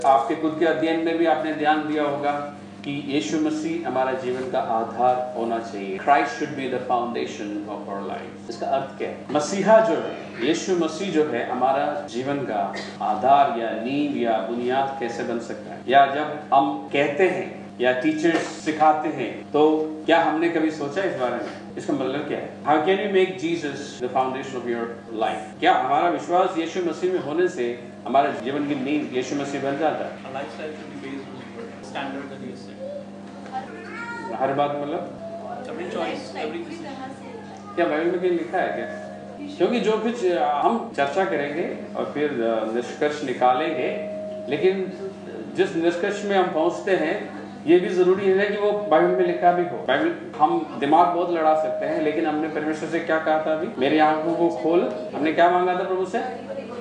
आपके खुद के अध्ययन में भी आपने ध्यान दिया होगा कि यीशु मसीह हमारा जीवन का आधार होना चाहिए। Christ should be the foundation of our life। इसका अर्थ क्या है? मसीहा जो है, यीशु मसीह जो है, हमारा जीवन का आधार या नींव या बुनियाद कैसे बन सकता है? या जब हम कहते हैं या टीचर्स सिखाते हैं, तो क्या हमने कभी सोचा इस बारे में? इसका मतलब क्या है? How can you make Jesus the foundation of your life? क्या हमारा विश्वास यीशु मसीह में होने से हमारे जीवन की नींव यीशु मसीह बन जाता है? Our lifestyle should be based on His word, standard that He has set. हर बात मतलब Every choice, every decision. क्या बाइबल में कहीं लिखा है क्या? क्योंकि जो कुछ हम चर्चा करेंगे और फिर निष्कर्ष निकालेंगे, लेकिन जिस निष्कर्ष में हम पहुंचते हैं, ये भी जरूरी है कि वो बाइबल में लिखा भी हो। बाइबल हम दिमाग बहुत लड़ा सकते हैं, लेकिन हमने परमेश्वर से क्या कहा था? अभी मेरी आंखों को खोल। हमने क्या मांगा था प्रभु से?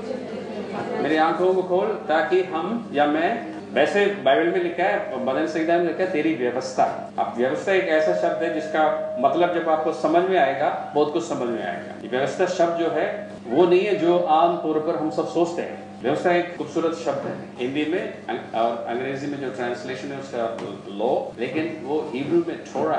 मेरी आंखों को खोल ताकि हम या मैं, वैसे बाइबल में लिखा है, भजन संहिता में लिखा है तेरी व्यवस्था। अब व्यवस्था एक ऐसा शब्द है जिसका मतलब जब आपको समझ में आएगा, बहुत कुछ समझ में आएगा। व्यवस्था शब्द जो है वो नहीं है जो आम तौर पर हम सब सोचते हैं। व्यवस्था एक खूबसूरत शब्द है। हिंदी में और अंग्रेजी में जो ट्रांसलेशन है उसका लॉ, लेकिन वो हिब्रू में थोरा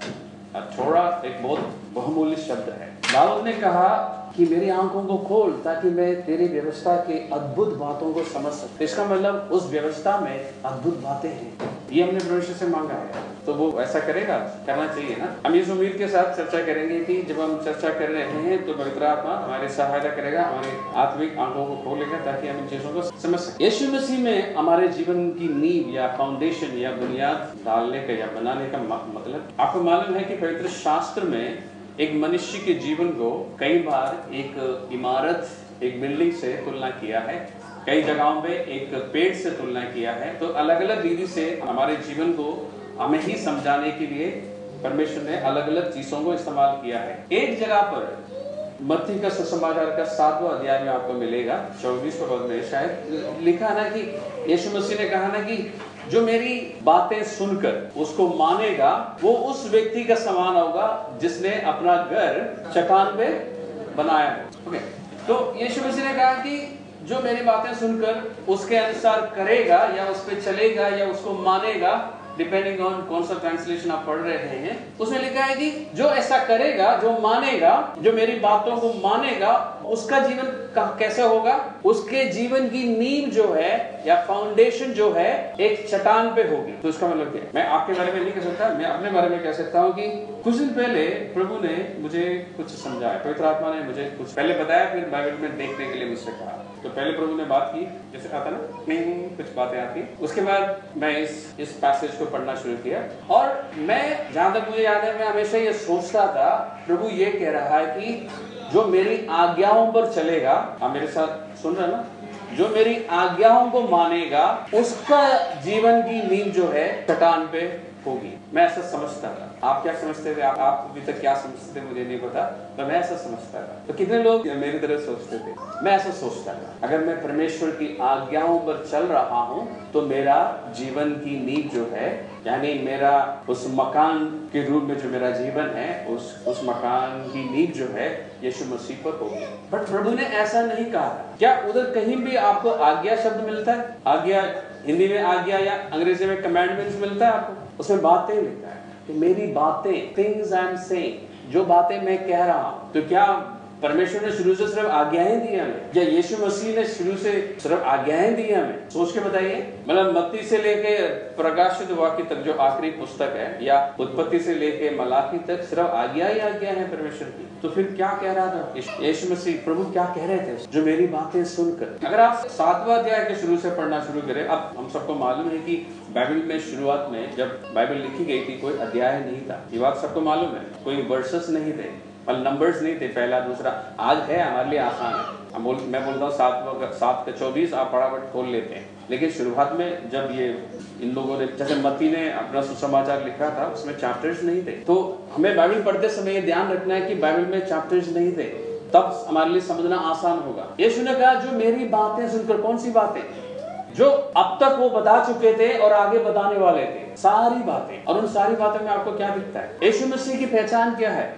है। थोरा एक बहुत बहुमूल्य शब्द है। दाऊद ने कहा कि मेरी आंखों को खोल ताकि मैं तेरी व्यवस्था के अद्भुत बातों को समझ सकूं। इसका मतलब उस व्यवस्था में अद्भुत बातें हैं। ये हमने परमेश्वर से मांगा है, तो वो ऐसा करेगा, करना चाहिए ना। हम इस उम्मीद के साथ चर्चा करेंगे कि जब हम चर्चा कर रहे हैं तो पवित्र आत्मा हमारी सहायता करेगा, हमारी आत्मिक आंखों को खोलेगा ताकि हम इन चीजों को समझ सकें। यीशु मसीह में हमारे जीवन की नींव या फाउंडेशन या बुनियाद डालने का या बनाने का मतलब, आपको मालूम है कि पवित्र शास्त्र में एक मनुष्य के जीवन को कई बार एक इमारत, एक बिल्डिंग से तुलना किया है, कई जगहों पे एक पेड़ से तुलना किया है। तो अलग अलग विधि से हमारे जीवन को हमें ही समझाने के लिए परमेश्वर ने अलग अलग चीजों को इस्तेमाल किया है। एक जगह पर मत्ती का सुसमाचार का 7वां अध्याय में आपको मिलेगा, 24वें पद में शायद लिखा ना कि यीशु मसीह ने कहा ना कि जो मेरी बातें सुनकर उसको मानेगा वो उस व्यक्ति का समान होगा जिसने अपना घर चट्टान पे बनाया हो। ओके, तो यीशु मसीह ने कहा कि जो मेरी बातें सुनकर उसके अनुसार करेगा या उस पे चलेगा या उसको मानेगा, डिपेंडिंग ऑन कौन सा ट्रांसलेशन आप पढ़ रहे हैं, उसमें लिखा है कि जो ऐसा करेगा, जो मानेगा, जो मेरी बातों को मानेगा, उसका जीवन कैसा होगा? उसके जीवन की नींव जो है या फाउंडेशन जो है एक चट्टान पे होगी। तो इसका मतलब क्या है? मैं आपके बारे में नहीं कह सकता, मैं अपने बारे में कह सकता हूँ कि कुछ दिन पहले प्रभु ने मुझे कुछ समझाया, पवित्र आत्मा ने मुझे कुछ पहले बताया, फिर बाइबल में देखने के लिए मुझसे कहा। तो पहले प्रभु ने बात की, जैसे आता ना कुछ बातें आती, उसके बाद मैं इस पैसेज को पढ़ना शुरू किया और मैं, जहां तक मुझे याद है, मैं हमेशा ये सोचता था प्रभु ये कह रहा है कि जो मेरी आज्ञाओं पर चलेगा, आप मेरे साथ सुन रहे ना, जो मेरी आज्ञाओं को मानेगा उसका जीवन की नींव जो है चट्टान पे होगी। मैं ऐसा समझता था। आप क्या समझते थे? आप अभी तक क्या समझते थे मुझे नहीं पता, तो मैं ऐसा समझता था। तो कितने लोग मेरी तरह सोचते थे? मैं ऐसा सोचता था, अगर मैं परमेश्वर की आज्ञाओं पर चल रहा हूँ तो मेरा जीवन की नींव जो है, यानी मेरा उस मकान के रूप में जो मेरा जीवन है, उस मकान की नींव जो है यीशु मसीह पर होगी। बट प्रभु ने ऐसा नहीं कहा। क्या उधर कहीं भी आपको आज्ञा शब्द मिलता है? आज्ञा हिंदी में आज्ञा या अंग्रेजी में कमांडमेंट्स मिलता है आपको? उसमें बातें लिखा है कि मेरी बातें, थिंग्स आई एम सेइंग, जो बातें मैं कह रहा हूं। तो क्या परमेश्वर ने शुरू से सिर्फ आज्ञाएं दी हमें, या यीशु मसीह ने शुरू से सिर्फ आज्ञाएं दी हमें? सोच के बताइए। मतलब मत्ती से लेके प्रकाशित वाक्य तक जो आखिरी पुस्तक है, या उत्पत्ति से लेके मलाकी तक सिर्फ आज्ञा ही आज्ञा है परमेश्वर की। तो फिर क्या कह रहा था यीशु मसीह? प्रभु क्या कह रहे थे? जो मेरी बातें सुनकर। अगर आप 7वां अध्याय के शुरू से पढ़ना शुरू करें, अब हम सबको मालूम है कि बाइबल में शुरुआत में जब बाइबल लिखी गई थी कोई अध्याय नहीं था, ये बात सबको मालूम है। कोई वर्सेस नहीं थे, नंबर्स नहीं थे, पहला दूसरा। आज है, हमारे लिए आसान है। मैं बोलता हूँ 7 का 24 आप फटाफट खोल लेते हैं, लेकिन शुरुआत में जब ये इन लोगों ने, जैसे मत्ती ने अपना सुसमाचार लिखा था, उसमें चैप्टर्स नहीं थे। तो हमें बाइबल पढ़ते समय ये ध्यान रखना है कि बाइबल में चैप्टर्स नहीं थे, तब हमारे लिए समझना आसान होगा। यीशु ने कहा जो मेरी बातें सुनकर, कौन सी बातें? जो अब तक वो बता चुके थे और आगे बताने वाले थे, सारी बातें। और उन सारी बातों में आपको क्या दिखता है? यीशु मसीह की पहचान क्या है?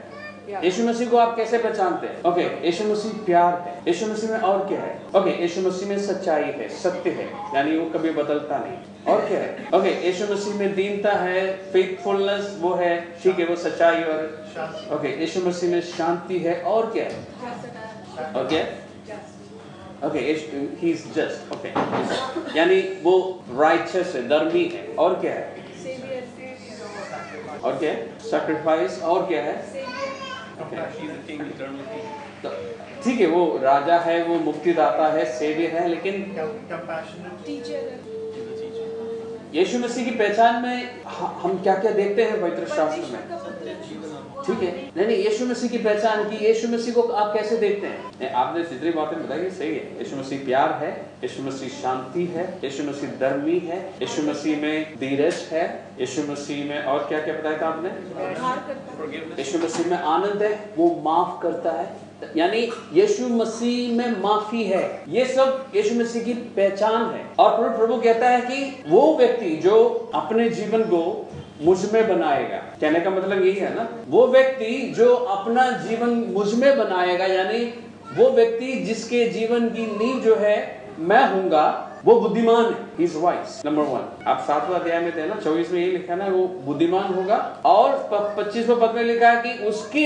यीशु मसीह को आप कैसे पहचानते हैं? ओके, यीशु मसीह प्यार है। यीशु मसीह में और क्या है? ओके, यीशु मसीह में सच्चाई है, सत्य है, यानी वो कभी बदलता नहीं। और क्या है? ओके, यीशु मसीह में दीनता है, फेथफुलनेस वो है, ठीक है, वो सच्चाई। और ओके, यीशु मसीह में शांति है। और क्या है? Okay, okay, he is just. Okay, यानी वो राइचस है, धर्मी है। और क्या है? और क्या है? सैक्रिफाइस। और क्या है? ठीक है, वो राजा है, वो मुक्तिदाता है, सेवियर है, लेकिन यीशु मसीह की पहचान में हम क्या क्या देखते हैं पवित्र शास्त्र में? ठीक है, नहीं, यीशु मसीह की पहचान की, यीशु मसीह को आप कैसे देखते हैं? आपने जितनी बातें बताई सही है। यीशु मसीह प्यार है, यीशु मसीह शांति है, यीशु मसीह धर्मी है, यीशु मसीह में धीरज है, यीशु मसीह में और क्या क्या बताया था आपने? यीशु मसीह में आनंद है, वो माफ करता है, यानी यीशु मसीह में माफी है। ये सब यीशु मसीह की पहचान है। और प्रभु कहता है कि वो व्यक्ति जो अपने जीवन को मुझ में बनाएगा, कहने का मतलब यही है ना, वो व्यक्ति जो अपना जीवन मुझ में बनाएगा, यानी वो व्यक्ति जिसके जीवन की नींव जो है मैं हूंगा, वो बुद्धिमान है। He is wise, number 1। आप 7वां अध्याय में थे ना, 24 में यही लिखा ना, वो बुद्धिमान होगा। और 25वें पद में लिखा है कि उसके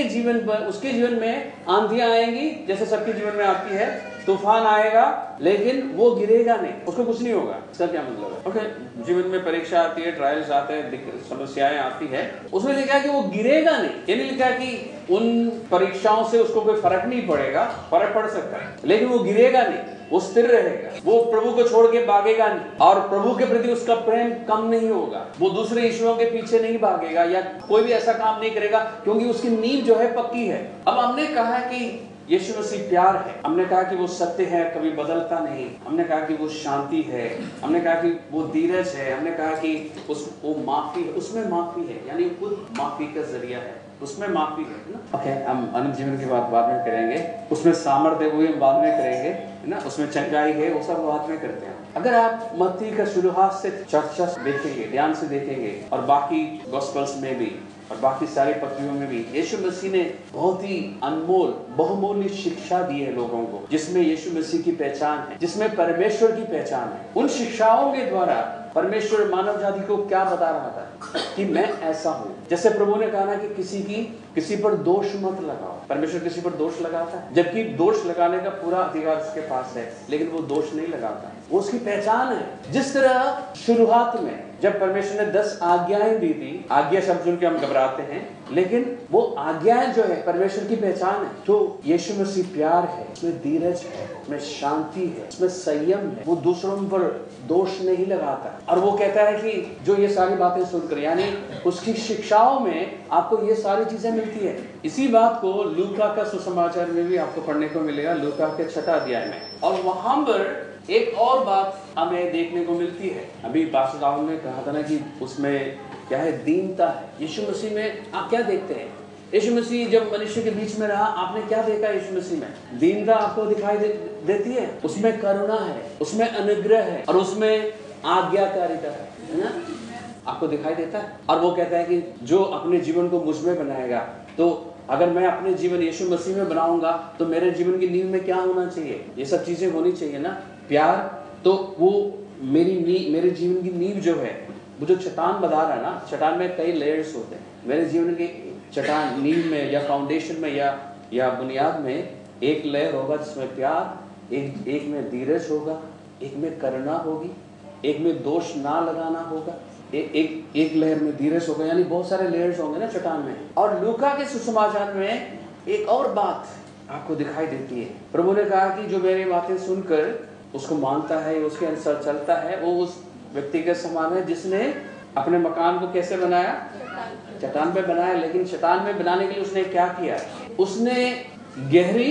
जीवन में आंधियां आएंगी, जैसे सबके जीवन में आती है, तूफान आएगा, लेकिन वो गिरेगा नहीं, उसको कुछ नहीं होगा। इसका क्या मतलब है? ओके, जीवन में परीक्षा आती है, ट्रायल्स आते हैं, समस्याएं आती है, उसमें लिखा है कि वो गिरेगा नहीं। ये नहीं लिखा है कि उन परीक्षाओं से उसको कोई फर्क नहीं पड़ेगा, फर्क पड़ सकता है, लेकिन वो गिरेगा नहीं, वो स्थिर रहेगा, वो प्रभु को छोड़ के भागेगा नहीं, और प्रभु के प्रति उसका प्रेम कम नहीं होगा, वो दूसरे ईश्वरों के पीछे नहीं भागेगा या कोई भी ऐसा काम नहीं करेगा, क्योंकि उसकी नींव जो है पक्की है। अब हमने कहा है कि यीशु मसीह प्यार है, हमने कहा कि वो सत्य है, कभी बदलता नहीं, हमने कहा कि वो शांति है, हमने कहा कि वो धीरज है, हमने कहा कि वो माफी है, उसमें माफी है, यानी खुद माफी का जरिया है, उसमें माफी है ना। ओके, हम अनंत जीवन की बात बाद में करेंगे, उसमें सामर्थ्य वो हम बाद में करेंगे, है ना, उसमें चंगाई है, वो सब बाद में करते हैं। अगर आप मत्ती का शुरुआत से चर्चा देखेंगे, ध्यान से देखेंगे, और बाकी गॉस्पेल्स में भी और बाकी सारे पत्रियों में भी यीशु मसीह ने बहुत ही अनमोल बहुमूल्य शिक्षा दी है लोगों को, जिसमें यीशु मसीह की पहचान है, जिसमें परमेश्वर की पहचान है। उन शिक्षाओं के द्वारा परमेश्वर मानव जाति को क्या बता रहा था कि मैं ऐसा हूँ। जैसे प्रभु ने कहा ना कि किसी पर दोष मत लगाओ। परमेश्वर किसी पर दोष लगाता है, जबकि दोष लगाने का पूरा अधिकार उसके पास है, लेकिन वो दोष नहीं लगाता, वो उसकी पहचान है। जिस तरह शुरुआत में जब परमेश्वर ने 10 आज्ञाएं दी थी, आज्ञा शब्द सुन के हम घबराते हैं, लेकिन वो आज्ञाएं जो है परमेश्वर की पहचान है। तो यीशु मसीह प्यार है, उसमें धीरज है, उसमें शांति है, उसमें संयम है, वो दूसरों पर दोष नहीं लगाता। और वो कहता है कि जो ये सारी बातें सुनकर, यानी उसकी शिक्षाओं में आपको ये सारी चीजें मिलती है। इसी बात को लूका का सुसमाचार में भी आपको पढ़ने को मिलेगा, लूका के 6 अध्याय में। और वहां पर एक और बात हमें देखने को मिलती है। अभी पास्टर राहुल ने कहा था ना कि उसमें क्या है, दीनता है। यीशु मसीह में आप क्या देखते हैं? यीशु मसीह जब मनुष्य के बीच में रहा, आपने क्या देखा यीशु मसीह में? दीनता आपको दिखाई देती है, उसमें करुणा है, उसमें अनुग्रह है, और उसमें आज्ञाकारिता है ना, आपको दिखाई देता है। और वो कहता है कि जो अपने जीवन को मुझ में बनाएगा, तो अगर मैं अपने जीवन यीशु मसीह में बनाऊंगा, तो मेरे जीवन की नींव में क्या होना चाहिए? ये सब चीजें होनी चाहिए ना, प्यार। तो वो मेरे जीवन की नींव जो है, वो जो चट्टान बता रहा है ना, चट्टान में कई लेयर्स होते हैं। मेरे जीवन की चट्टान नींव में या फाउंडेशन में या बुनियाद में एक लेयर होगा जिसमें प्यार, एक में धीरज होगा, एक में करुणा होगी, एक में दोष ना लगाना होगा, एक लेयर में धीरज होगा, यानी बहुत सारे लेयर्स होंगे ना चट्टान में। और लूका के सुसमाचार में एक और बात आपको दिखाई देती है। प्रभु ने कहा कि जो मेरी बातें सुनकर उसको मानता है, उसके अनुसार चलता है, वो उस व्यक्ति के समान है जिसने अपने मकान को कैसे बनाया? चट्टान पे बनाया। लेकिन चट्टान में बनाने के लिए उसने क्या किया? उसने गहरी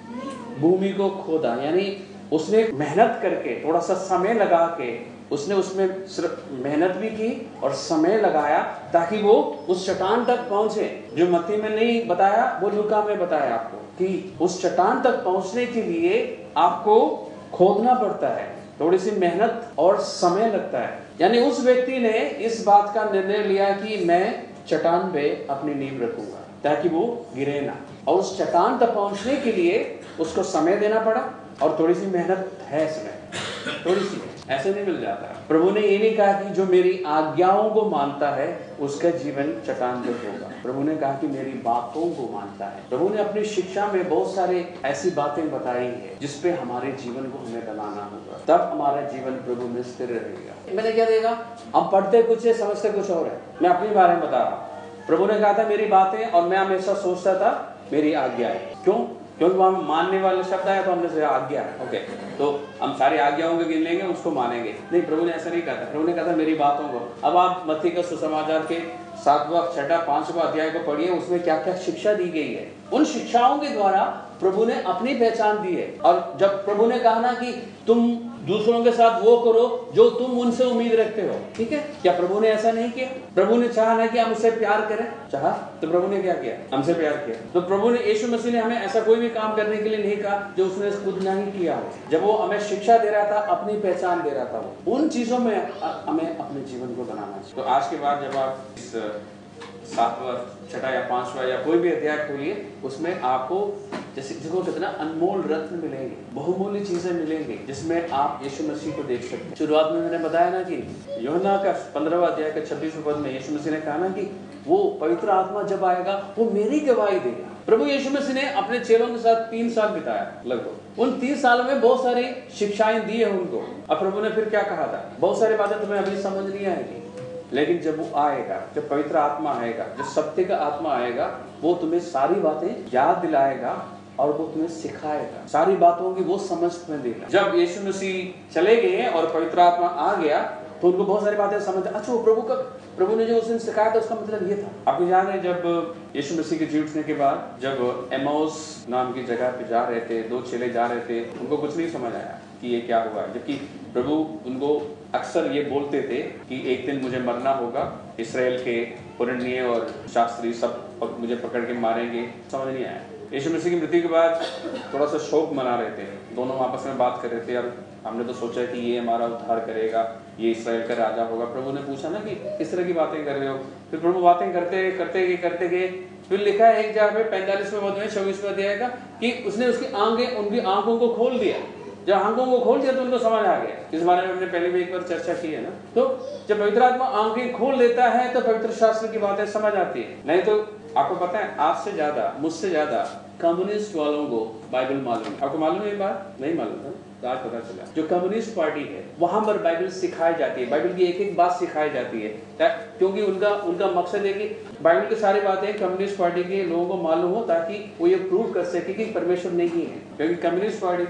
भूमि को खोदा, यानी उसने मेहनत करके, थोड़ा सा समय लगा के उसने उसमें मेहनत भी की और समय लगाया, ताकि वो उस चट्टान तक पहुंचे। जो मत्ती में नहीं बताया, वो लूका में बताया आपको कि उस चट्टान तक पहुंचने के लिए आपको खोदना पड़ता है, थोड़ी सी मेहनत और समय लगता है। यानी उस व्यक्ति ने इस बात का निर्णय लिया कि मैं चट्टान पे अपनी नींव रखूंगा। ताकि वो गिरे ना। और उस चट्टान तक पहुंचने के लिए उसको समय देना पड़ा और थोड़ी सी मेहनत है इसमें, थोड़ी सी, ऐसे नहीं मिल जाता। प्रभु ने ये नहीं कहा कि जो मेरी आज्ञाओं को मानता है उसका जीवन चट्टान जो होगा। प्रभु ने कहा कि मेरी बातों को मानता है। प्रभु ने अपनी शिक्षा में बहुत सारे ऐसी बातें बताई है जिसपे हमारे जीवन को हमें बनाना होगा, तब हमारा जीवन प्रभु में स्थिर रहेगा। मैंने क्या देगा, हम पढ़ते कुछ है समझते कुछ और है। मैं अपने बारे में बता रहा हूँ। प्रभु ने कहा था मेरी बातें, और मैं हमेशा सोचता था मेरी आज्ञा है। क्यों? क्योंकि वहां मानने वाला शब्द आया तो हमने से आज्ञा है, ओके, तो हम सारी आज्ञाओं को गिन लेंगे, उसको मानेंगे। नहीं, प्रभु ने ऐसा नहीं कहा था। प्रभु ने कहा था मेरी बातों को। अब आप मत्ती का सुसमाचार के 7वां, 6वां, 5वां अध्याय को पढ़िए, उसमें क्या क्या शिक्षा दी गई है। उन शिक्षाओं के द्वारा प्रभु ने अपनी पहचान दी है। और जब प्रभु ने कहा ना कि तुम दूसरों के साथ वो करो जो तुम उनसे उम्मीद रखते हो, ठीक है, क्या प्रभु ने ऐसा नहीं किया? प्रभु ने चाहा ना कि हम उससे प्यार करें, चाहा तो प्रभु ने क्या किया? हमसे प्यार किया। तो प्रभु ने, यीशु मसीह ने हमें ऐसा कोई भी काम करने के लिए नहीं कहा जो उसने खुद नहीं किया हो। जब वो हमें शिक्षा दे रहा था, अपनी पहचान दे रहा था, वो उन चीजों में हमें अपने जीवन को बनाना चाहिए। तो आज के बाद जब आप इस 7वां, 6वां या 5वां या कोई भी अध्याय खोलिए, उसमें आपको जैसे जिसको कितना अनमोल रत्न मिलेंगे, बहुमूल्य चीजें मिलेंगी, जिसमें आप यीशु मसीह को देख सकते हैं। शुरुआत में मैंने बताया ना कि यूहन्ना का 15वां अध्याय का 26वें पद में यीशु मसीह ने कहा ना कि वो पवित्र आत्मा जब आएगा वो मेरी गवाही देगा। प्रभु यीशु मसीह ने अपने चेलों के साथ 3 साल बिताया लगभग। उन 3 सालों में बहुत सारी शिक्षाएं दी है उनको। अब प्रभु ने फिर क्या कहा था? बहुत सारी बातें तुम्हें अभी समझ नहीं आएगी, लेकिन जब वो आएगा, जब पवित्र आत्मा आएगा, जब सत्य का आत्मा आएगा, वो तुम्हें सारी बातें याद दिलाएगा और वो तुम्हें सिखाएगा, सारी बातों की वो समझ तुम्हें देगा। जब यीशु मसीह चले गए और पवित्र आत्मा आ गया तो उनको बहुत सारी बातें समझ, अच्छा वो प्रभु ने जो उस दिन सिखाया था उसका मतलब ये था। आपको याद है जब यीशु मसीह के जी उठने के बाद जब एमाउस नाम की जगह पे जा रहे थे, 2 चेले जा रहे थे, उनको कुछ नहीं समझ आया कि ये क्या हुआ, जबकि प्रभु उनको अक्सर ये बोलते थे कि एक दिन मुझे मरना होगा, इसराइल के पुरनिये और शास्त्री सब मुझे पकड़ के मारेंगे। समझ नहीं आया। यीशु मसीह की मृत्यु के बाद थोड़ा सा शोक मना रहे थे, दोनों आपस में बात कर रहे थे, यार हमने तो सोचा कि ये हमारा उद्धार करेगा, ये इसराइल का राजा होगा। प्रभु ने पूछा ना कि किस तरह की बातें कर रहे हो? फिर प्रभु बातें करते गए। फिर लिखा है एक जगह पे 45वें पद में 24वें अध्याय का कि उसने उनकी आंखों को खोल दिया। जब आंखों को खोल दिया तो उनको समझ आ गया। इस बारे में हमने पहले भी एक बार चर्चा की है ना। तो जब पवित्र आत्मा आंखें खोल देता है तो पवित्र शास्त्र की बातें समझ आती है। नहीं तो आपको पता है, आपसे ज्यादा, मुझसे ज्यादा कम्युनिस्ट वालों को बाइबल मालूम है। आपको मालूम है ये बात? नहीं मालूम था, तो आज पता चला। जो कम्युनिस्ट पार्टी है वहां पर बाइबल सिखाई जाती है, बाइबल की एक एक बात सिखाई जाती है, क्योंकि उनका मकसद है कि बाइबल की सारी बातें कम्युनिस्ट पार्टी के लोगों को मालूम हो, ताकि वो ये प्रूव कर सके कि परमेश्वर नहीं है। क्योंकि कम्युनिस्ट पार्टी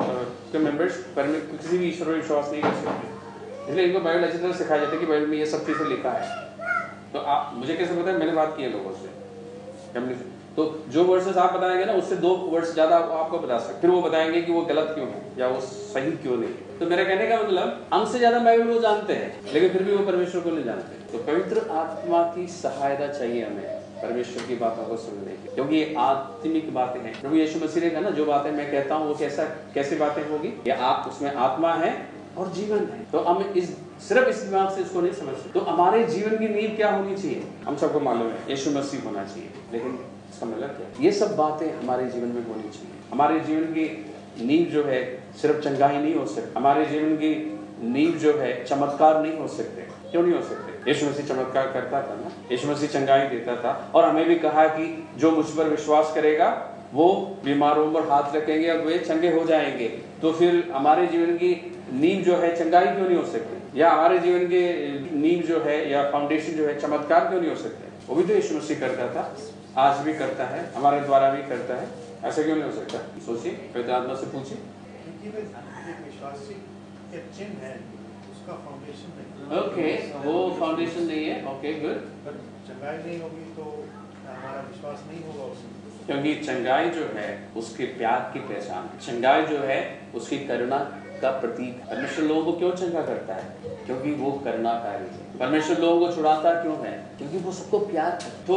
को मेंबर्स किसी भी ईश्वर पर विश्वास नहीं कर सकते, इसलिए इनको बाइबल अच्छी तरह सिखाया जाता है कि बाइबल में ये सब चीजें लिखा है। तो आप मुझे कैसे पता है? मैंने बात की है लोगों से। तो जो वर्सेस आप बताएंगे ना, उससे 2 वर्स ज्यादा आपको बता सकते, फिर वो बताएंगे कि वो गलत क्यों है या वो सही क्यों नहीं। तो मेरा कहने का मतलब, हमसे ज्यादा बाइबल वो जानते हैं, लेकिन फिर भी वो परमेश्वर को नहीं जानते। तो पवित्र आत्मा की सहायता चाहिए हमें परमेश्वर की बातों को सुनने की, क्योंकि ये आत्मिक बातें हैं। प्रभु यीशु मसीह ने कहा ना, जो बातें मैं कहता हूँ वो कैसी बातें होगी, या आप उसमें आत्मा है और जीवन है। तो हम सिर्फ इस दिमाग से इसको नहीं समझ सकते। तो हमारे जीवन की नींव क्या होनी चाहिए? हम सबको मालूम है, यीशु मसीह होना चाहिए, लेकिन इसका मतलब क्या? ये सब बातें हमारे जीवन में होनी चाहिए। हमारे जीवन की नींव जो है सिर्फ चंगाई नहीं हो सकती, हमारे जीवन की नींव जो है चमत्कार नहीं हो सकते। क्यों नहीं हो सकते? यीशु मसीह चमत्कार करता था ना, यीशु मसीह चंगाई देता था, और हमें भी कहा कि जो मुझ पर विश्वास करेगा वो बीमारों पर हाथ रखेंगे और वे चंगे हो जाएंगे। तो फिर हमारे जीवन की नींव जो है चंगाई क्यों नहीं हो सकती? या हमारे जीवन की नींव जो है या फाउंडेशन जो है चमत्कार क्यों नहीं हो सकते? वो भी तो यीशु मसीह करता था, आज भी करता है, हमारे द्वारा भी करता है। ऐसा क्यों नहीं हो सकता? सोचिए, पवित्र आत्मा से पूछिए। ओके, वो फाउंडेशन नहीं है। Okay, good. चंगाई नहीं होगी तो हमारा विश्वास नहीं होगा उसमें, क्योंकि चंगाई जो है उसके प्यार की पहचान, चंगाई जो है उसकी करुणा का प्रतीक। परमेश्वर लोगों को क्यों चंगा करता है? क्योंकि वो करुणाकारी है। परमेश्वर लोगों को छुड़ाता क्यों है? क्योंकि वो सबको प्यार करता है। तो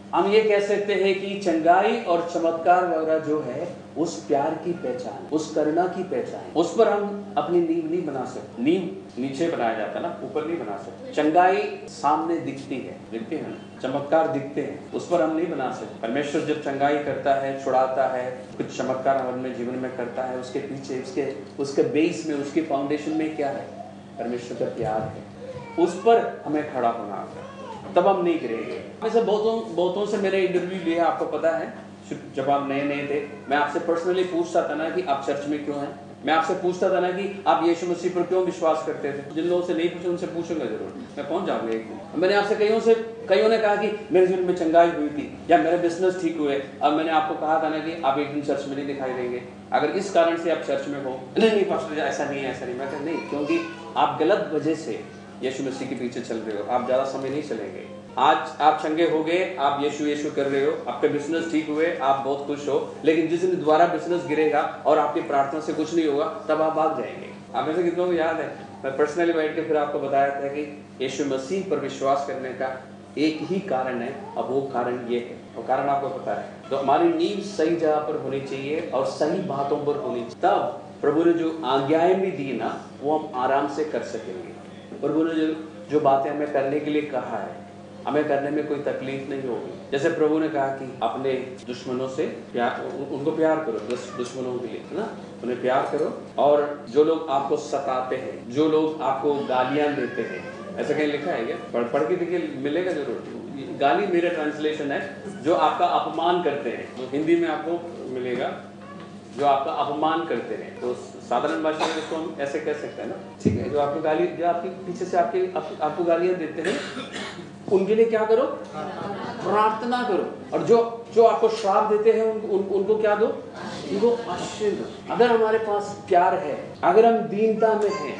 हम ये कह सकते हैं कि चंगाई और चमत्कार वगैरह जो है उस प्यार की पहचान, उस करुणा की पहचान, उस पर हम अपनी नींव नहीं बना सकते। नींव नीचे बनाया जाता है ना, ऊपर नहीं बना सकते। चंगाई सामने दिखती है ना, चमत्कार दिखते हैं, उस पर हम नहीं बना सकते। परमेश्वर जब चंगाई करता है, छुड़ाता है, कुछ चमत्कार हमारे जीवन में करता है, उसके पीछे उसके बेस में, उसके फाउंडेशन में क्या है? परमेश्वर का प्यार है। उस पर हमें खड़ा होना है, तब हम नहीं गिरेंगे। वैसे बहुतों से मैंने इंटरव्यू लिया, आपको पता है, जब आप नए थे, मैं आपसे पर्सनली पूछता था ना कि आप चर्च में क्यों हैं। मैं आपसे पूछता था ना कि आप यीशु मसीह पर क्यों विश्वास करते थे। जिन लोगों से नहीं पूछे उनसे पूछूंगा जरूर, मैं पहुंच जाऊंगा एक दिन। मैंने आपसे कईयों ने कहा कि मेरे जीवन में चंगाई हुई थी या मेरे बिजनेस ठीक हुए। अब मैंने आपको कहा था ना कि आप एक दिन चर्च में नहीं दिखाई देंगे, अगर इस कारण से आप चर्च में हो। नहीं पास्टर ऐसा नहीं, मैं कहा नहीं, क्योंकि आप गलत वजह से यीशु मसीह के पीछे चल रहे हो, आप ज्यादा समय नहीं चलेंगे। आज आप चंगे हो गए, आप यीशु कर रहे हो, आपके बिजनेस ठीक हुए, आप बहुत खुश हो, लेकिन जिस दिन दोबारा बिजनेस गिरेगा और आपकी प्रार्थना से कुछ नहीं होगा, तब आप भाग जाएंगे। आप में से कितनों को याद है, मैं पर्सनली बैठ के फिर आपको बताया था कि यीशु मसीह पर विश्वास करने का एक ही कारण है, अब वो कारण ये है, वो कारण आपको पता है। तो हमारी नींव सही जगह पर होनी चाहिए और सही बातों पर होनी चाहिए, तब प्रभु ने जो आज्ञाएं भी दी ना, वो हम आराम से कर सकेंगे। प्रभु ने जो बातें हमें करने के लिए कहा है, हमें करने में कोई तकलीफ नहीं होगी। जैसे प्रभु ने कहा कि अपने दुश्मनों से प्यार, उनको प्यार करो, दुश्मनों के लिए, है ना, उन्हें प्यार करो। और जो लोग आपको सताते हैं, जो लोग आपको गालियां देते हैं, ऐसा कहीं लिखा है क्या? पढ़ के देखिए, मिलेगा जरूर। गाली मेरा ट्रांसलेशन है, जो आपका अपमान करते हैं, तो हिंदी में आपको मिलेगा, जो आपका अपमान करते हैं। तो साधारण भाषा में इसको हम ऐसे कह सकते हैं ना, ठीक है, जो आपको गाली, जो आपके पीछे से आपको गालियां देते हैं, उनके लिए क्या करो? प्रार्थना करो। और जो आपको श्राप देते हैं, उनको क्या दो? उनको आशीर्वाद दो। अगर हमारे पास प्यार है, अगर हम दीनता में हैं,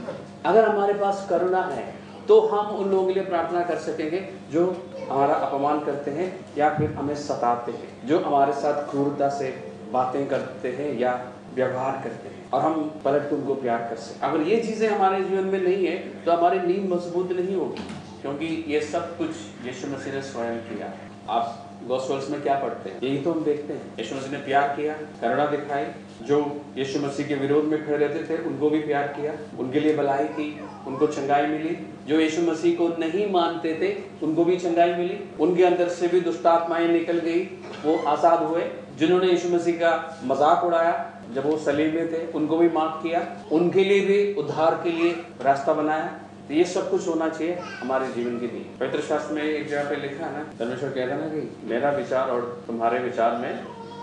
अगर हमारे पास करुणा है, तो हम उन लोगों के लिए प्रार्थना कर सकेंगे जो हमारा अपमान करते हैं या फिर हमें सताते हैं, जो हमारे साथ क्रूरता से बातें करते हैं या व्यवहार करते हैं, और हम पलट के उनको प्यार कर सकते। अगर ये चीजें हमारे जीवन में नहीं है, तो हमारी नींव मजबूत नहीं होगी, क्योंकि ये सब कुछ यीशु मसीह ने स्वयं किया। आप गॉस्पेल्स में क्या पढ़ते हैं? यही तो हम देखते हैं, यीशु मसीह ने प्यार किया, करुणा दिखाई, जो यीशु मसीह के विरोध में खड़े रहते थे उनको भी प्यार किया, उनके लिए भलाई की, उनको चंगाई मिली। जो यीशु मसीह को नहीं मानते थे उनको भी चंगाई मिली, उनके अंदर से भी दुष्ट आत्माएं निकल गई, वो आजाद हुए। जिन्होंने यीशु मसीह का मजाक उड़ाया जब वो सलीब में थे, उनको भी माफ किया, उनके लिए भी उद्धार के लिए रास्ता बनाया। तो ये सब कुछ होना चाहिए हमारे जीवन के लिए। पवित्र शास्त्र में एक जगह पे लिखा है ना, परमेश्वर कहता है ना कि मेरा विचार और तुम्हारे विचार में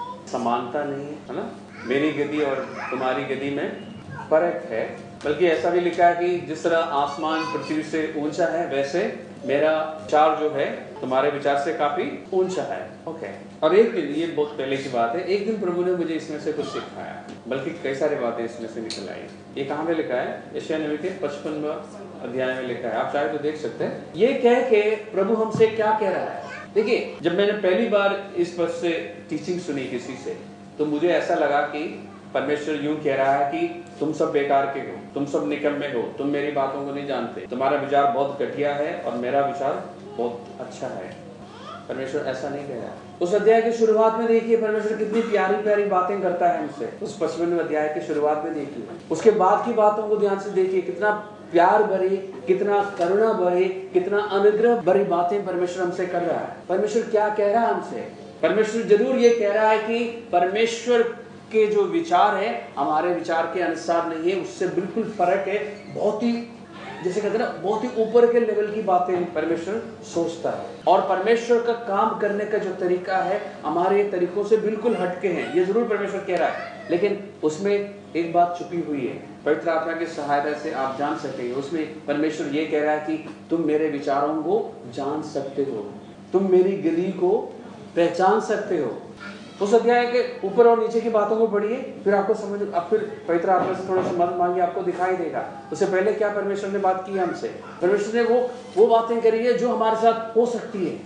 समानता नहीं है ना, मेरी गति और तुम्हारी गति में फर्क है। बल्कि ऐसा भी लिखा है कि जिस तरह आसमान पृथ्वी से ऊंचा है, वैसे मेरा विचार जो है तुम्हारे विचार से काफी ऊंचा है। ओके। और एक दिन, ये बहुत पहले की बात है, एक दिन प्रभु ने मुझे इसमें से कुछ सिखाया, बल्कि कई सारी बातें इसमें से निकल आई। ये कहाँ पे लिखा है? यशायाह नबी के 55वें अध्याय में लिखा है, आप चाहे तो देख सकते हैं। ये कह के प्रभु हमसे क्या कह रहा है? देखिए, जब मैंने पहली बार इस पर से टीचिंग सुनी किसी से, तो मुझे ऐसा लगा कि परमेश्वर यूं कह रहा है कि तुम सब बेकार के हो, तुम सब निकम्मे हो, तुम मेरी बातों को नहीं जानते, तुम्हारा विचार बहुत घटिया है और मेरा विचार बहुत अच्छा है। परमेश्वर ऐसा नहीं कह रहा। उस अध्याय की शुरुआत में देखिए परमेश्वर कितनी प्यारी प्यारी बातें करता है हमसे। उस 55वें अध्याय की शुरुआत में देखिए, उसके बाद की बातों को ध्यान से देखिए, कितना प्यार भरी, कितना करुणा भरी, कितना अनुग्रह भरी बातें परमेश्वर हमसे कर रहा है। परमेश्वर क्या कह रहा है हमसे? परमेश्वर जरूर ये कह रहा है कि परमेश्वर के जो विचार है हमारे विचार के अनुसार नहीं है, उससे बिल्कुल फर्क है। बहुत ही, जैसे कहते हैं ना, बहुत ही ऊपर के लेवल की बातें परमेश्वर सोचता है, और परमेश्वर का काम करने का जो तरीका है हमारे तरीकों से बिल्कुल हटके हैं, ये जरूर परमेश्वर कह रहा है। लेकिन उसमें एक बात छुपी हुई है, पवित्र आत्मा की सहायता से आप जान सकेंगे। उसमें परमेश्वर ये कह रहा है कि तुम मेरे विचारों को जान सकते हो, तुम मेरी गति को पहचान सकते हो। उस अध्याय के ऊपर और नीचे की बातों को पढ़िए, फिर आपको समझ, अब फिर पवित्र आत्मा से थोड़ा सा मदद मांगिए, आपको दिखाई देगा। उससे पहले क्या परमेश्वर ने बात की हमसे? परमेश्वर ने वो बातें करी है जो हमारे साथ हो सकती है,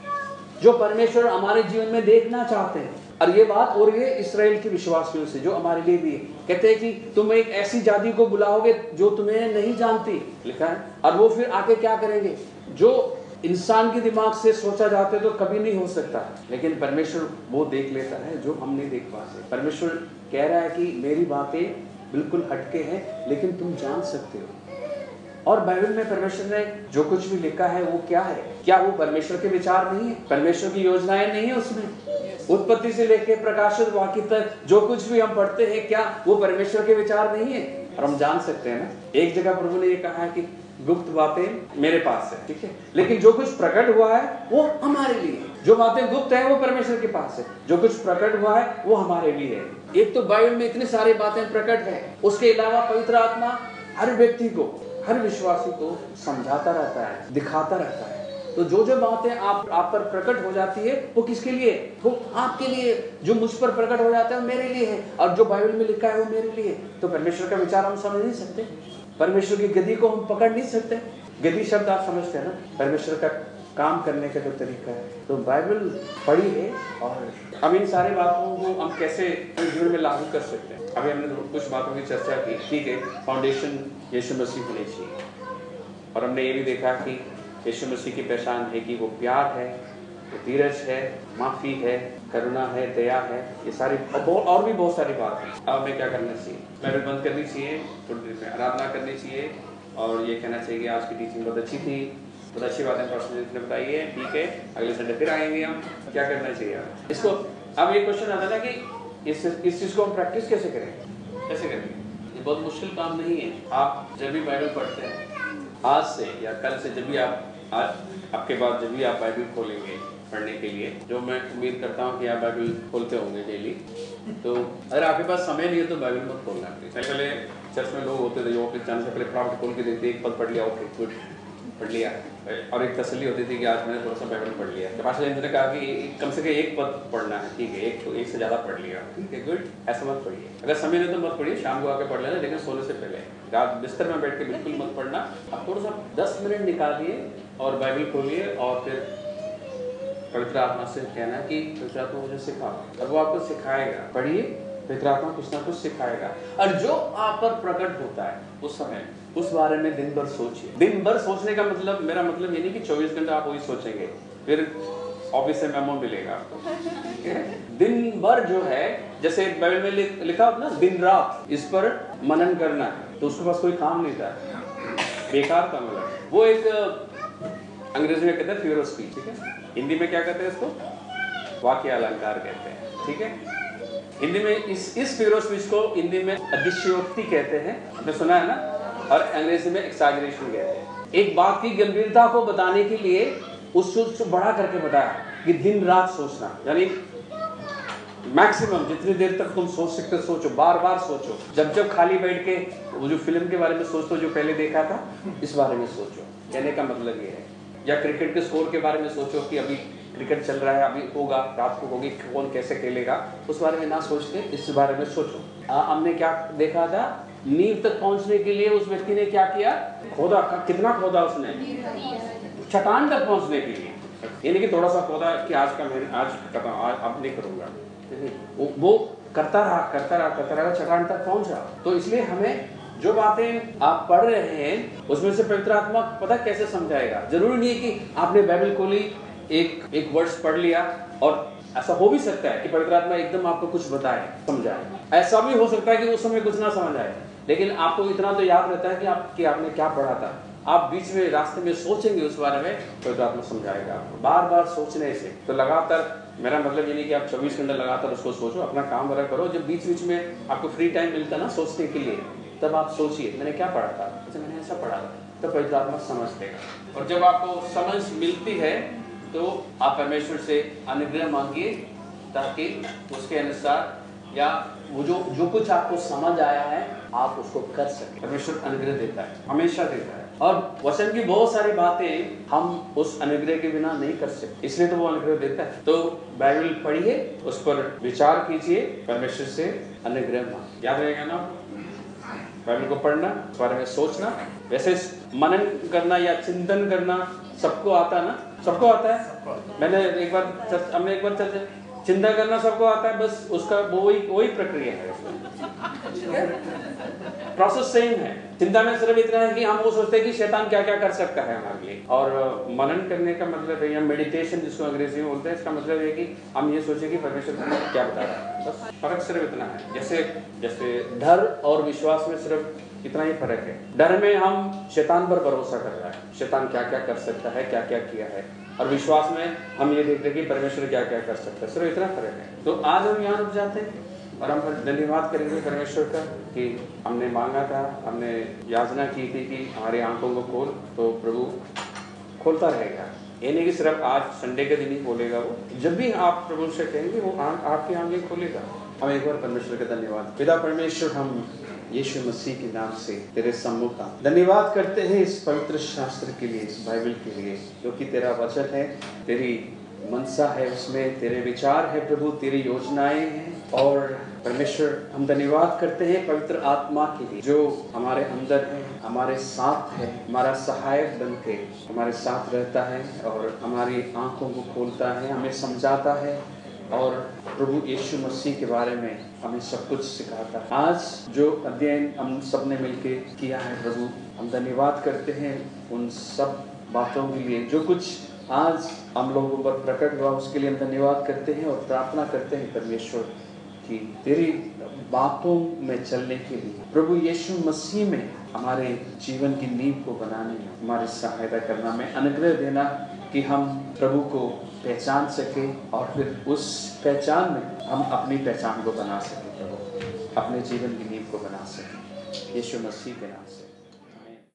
जो परमेश्वर हमारे जीवन में देखना चाहते हैं। और ये बात और ये इस्राएल के विश्वासियों से, जो हमारे लिए भी है। कहते हैं कि तुम एक ऐसी जाति को बुलाओगे जो तुम्हें नहीं जानती, लिखा है। और वो फिर आके क्या करेंगे? जो इंसान के दिमाग से सोचा जाते तो कभी नहीं हो सकता, लेकिन परमेश्वर वो देख लेता है जो हम नहीं देख पाते। परमेश्वर कह रहा है कि मेरी बातें बिल्कुल हटके हैं, लेकिन तुम जान सकते हो। और बाइबल में परमेश्वर ने जो कुछ भी लिखा है वो क्या है? क्या वो परमेश्वर के विचार नहीं है? परमेश्वर की योजनाएं नहीं है उसमें? उत्पत्ति से लेकर प्रकाशित वाक्य तक जो कुछ भी हम पढ़ते हैं, क्या वो परमेश्वर के विचार नहीं है? और हम जान सकते हैं ना, एक जगह प्रभु ने ये कहा है कि गुप्त बातें मेरे पास है, ठीक है, लेकिन जो कुछ प्रकट हुआ है वो हमारे लिए है। जो बातें गुप्त है वो परमेश्वर के पास है, जो कुछ प्रकट हुआ है वो हमारे लिए है। एक तो बाइबल में इतनी सारी बातें प्रकट है, उसके अलावा पवित्र आत्मा हर व्यक्ति को, हर विश्वासी को समझाता रहता है, दिखाता रहता है। तो जो जो बातें आप पर प्रकट हो जाती है वो किसके लिए? वो आपके लिए। जो मुझ पर प्रकट हो जाता है वो मेरे लिए है, और जो बाइबल में लिखा है वो मेरे लिए। तो परमेश्वर का विचार हम समझ नहीं सकते, परमेश्वर की गति को हम पकड़ नहीं सकते। गति शब्द आप समझते हैं ना, परमेश्वर का काम करने का जो तरीका है। तो बाइबल पढ़ी है, और हम इन सारी बातों को हम कैसे जीवन में लागू कर सकते हैं। अभी हमने कुछ बातों की चर्चा की, ठीक है, फाउंडेशन यीशु मसीह होनी चाहिए, और हमने ये भी देखा कि यीशु मसीह की पहचान है कि वो प्यार है, वो धीरज है, माफ़ी है, करुणा है, दया है, ये सारी और भी बहुत सारी बातें। अब हमें क्या करना चाहिए? बाइबल बंद करनी चाहिए, थोड़ी देर में आराधना करनी चाहिए, और ये कहना चाहिए कि आज की टीचिंग बहुत अच्छी थी, बहुत अच्छी बातें पास्टर ने बताई है, ठीक है, अगले संडे फिर आएंगे हम। क्या करना चाहिए इसको? अब ये क्वेश्चन आता है कि इस चीज़ को हम प्रैक्टिस कैसे करेंगे? कैसे करेंगे? ये बहुत मुश्किल काम नहीं है। आप जब भी बाइबल पढ़ते हैं, आज से या कल से, जब भी आप आज आपके बाद जब भी आप बाइबल खोलेंगे पढ़ने के लिए, जो मैं उम्मीद करता हूँ कि आप बाइबल खोलते होंगे डेली, तो अगर आपके पास समय नहीं है तो बाइबल मत खोलना। पहले चर्च में लोग होते थे जो ऑफिस जाने से पहले फटाफट खोल के देखते, एक पद पढ़ लिया, ओके गुड, पढ़ लिया, और एक तसल्ली होती थी कि आज मैंने थोड़ा सा बाइबल पढ़ लिया। तो पास्टर जी ने कहा कि कम से कम एक पद पढ़ना है, ठीक है, एक से ज़्यादा पढ़ लिया, ठीक है, गुड। ऐसा मत पढ़िए, अगर समय नहीं तो मत पढ़िए, शाम को आकर पढ़ लेना, लेकिन सोने से पहले रात बिस्तर में बैठ के बिल्कुल मत पढ़ना। आप थोड़ा सा 10 मिनट निकालिए और बाइबल खोलिए, और फिर पवित्र आत्मा से कहना कि पवित्र आत्मा मुझे सिखाओ, और वो आपको सिखाएगा। पढ़िए, पवित्र आत्मा कुछ ना कुछ सिखाएगा, और जो आप पर प्रकट होता है उस समय उस बारे में दिन भर सोचिए। दिन भर सोचने का मतलब, मेरा मतलब ये नहीं कि 24 घंटे आप वही सोचेंगे, फिर ऑफिस से मेमो मिलेगा आपको। दिन भर जो है, जैसे बाइबल में लिखा होता ना, दिन रात इस पर मनन करना है, तो उसके पास कोई काम नहीं था, बेकार काम है वो। एक अंग्रेजी में कहते हैं फिगर ऑफ स्पीच, ठीक है, हिंदी में क्या कहते हैं इसको? वाक्य अलंकार कहते हैं, ठीक है। हिंदी में इस फिगर ऑफ स्पीच को हिंदी में अतिशयोक्ति कहते हैं, आपने सुना है ना, और अंग्रेजी में एक्सैजरेशन कहते हैं। एक बात की गंभीरता को बताने के लिए उसको बड़ा करके बताया कि दिन रात सोचना, यानी मैक्सिमम जितनी देर तक तुम सोच सकते सोचो, बार बार सोचो। जब खाली बैठ के वो जो फिल्म के बारे में सोचते हो जो पहले देखा था, इस बारे में सोचो। कहने का मतलब ये है, या क्रिकेट के स्कोर के बारे में सोचो कि अभी क्रिकेट चल रहा है, अभी होगा, रात को होगी, कौन कैसे खेलेगा, उस बारे में ना सोच के इस बारे में सोचो। हमने क्या देखा था? नींव तक पहुंचने के लिए उस व्यक्ति ने क्या किया? खोदा। कितना खोदा उसने? चट्टान तक पहुंचने के लिए। ये नहीं कि थोड़ा सा खोदा कि आज अब नहीं करूंगा, वो करता रहा, चट्टान तक पहुंचा। तो इसलिए हमें जो बातें आप पढ़ रहे हैं उसमें से पवित्र आत्मा पता कैसे समझाएगा। जरूरी नहीं है कि आपने बाइबल खोली, एक वर्ड्स पढ़ लिया, और ऐसा हो भी सकता है कि पवित्र आत्मा एकदम आपको कुछ बताए, समझाए। ऐसा भी हो सकता है कि उस समय कुछ ना समझ आए, लेकिन आपको इतना तो याद रहता है कि आपने क्या पढ़ा था। आप बीच में रास्ते में सोचेंगे उस बारे में, पवित्र आत्मा समझाएगा आपको। बार बार सोचने से, तो लगातार, मेरा मतलब ये नहीं कि आप 24 घंटे लगातार उसको सोचो, अपना काम वगैरह करो। जब बीच बीच में आपको फ्री टाइम मिलता ना सोचने के लिए, तब आप सोचिए मैंने क्या पढ़ा था, अच्छा मैंने ऐसा पढ़ा था, तो पवित्र आत्मा समझ देगा। और जब आपको समझ मिलती है तो आप परमेश्वर से अनुग्रह मांगिए, ताकि उसके अनुसार, या वो जो कुछ आपको समझ आया है आप उसको कर सकें। परमेश्वर अनुग्रह देता है, हमेशा देता है, और वचन की बहुत सारी बातें हम उस अनुग्रह के बिना नहीं कर सकते, इसलिए तो वो अनुग्रह देता है। तो बाइबल पढ़िए, उस पर विचार कीजिए, परमेश्वर से अनुग्रह मांगिए। याद रहेगा ना, बाइबल को पढ़ना, उस बारे में सोचना। वैसे मनन करना या चिंतन करना सबको आता है ना, सबको आता है। हमने एक बार चिंता करना सबको आता है, बस उसका वही प्रक्रिया है उसमें। प्रोसेस सेम है। चिंता में सिर्फ इतना है कि हम वो सोचते हैं कि शैतान क्या क्या कर सकता है हमारे लिए, और मनन करने का मतलब है, या मेडिटेशन जिसको अंग्रेजी में बोलते हैं, इसका मतलब है कि हम ये सोचें कि परमेश्वर हमें क्या बता रहा है। बस फर्क सिर्फ इतना है। जैसे डर और विश्वास में सिर्फ इतना ही फर्क है। डर में हम शैतान पर भरोसा कर रहा है, शैतान क्या क्या कर सकता है, क्या क्या किया है, और विश्वास में हम ये देखते हैं कि परमेश्वर क्या क्या कर सकता है। सिर्फ इतना फर्क है। तो आज हम यहाँ रुक जाते हैं और हम धन्यवाद करेंगे परमेश्वर का कि हमने मांगा था, हमने याचना की थी कि हमारी आंखों को खोल, तो प्रभु खोलता रहेगा। ये नहीं कि सिर्फ आज संडे के दिन ही खोलेगा, वो जब भी आप प्रभु से कहेंगे वो आपकी आंखें खोलेगा। हम एक बार परमेश्वर का धन्यवाद। पिता परमेश्वर, हम यीशु मसीह के नाम से तेरे सम्मुख धन्यवाद करते हैं इस पवित्र शास्त्र के लिए, इस बाइबल के लिए, जो कि तेरा वचन है, तेरी मनसा है, उसमें तेरे विचार है प्रभु, तेरी योजनाएं हैं। और परमेश्वर हम धन्यवाद करते हैं पवित्र आत्मा के लिए, जो हमारे अंदर है, हमारे साथ है, हमारा सहायक बन के हमारे साथ रहता है और हमारी आंखों को खोलता है, हमें समझाता है और प्रभु यीशु मसीह के बारे में हमें सब कुछ सिखाता है। आज जो अध्ययन हम सब ने मिलके किया है प्रभु, हम धन्यवाद करते हैं उन सब बातों के लिए जो कुछ आज हम लोगों पर प्रकट हुआ, उसके लिए हम धन्यवाद करते हैं और प्रार्थना करते हैं परमेश्वर कि तेरी बातों में चलने के लिए प्रभु यीशु मसीह में हमारे जीवन की नींव को बनाने में हमारी सहायता करना, में अनुग्रह देना कि हम प्रभु को पहचान सके और फिर उस पहचान में हम अपनी पहचान को बना सके, प्रभु अपने जीवन की नींव को बना सके, यीशु मसीह के नाम से।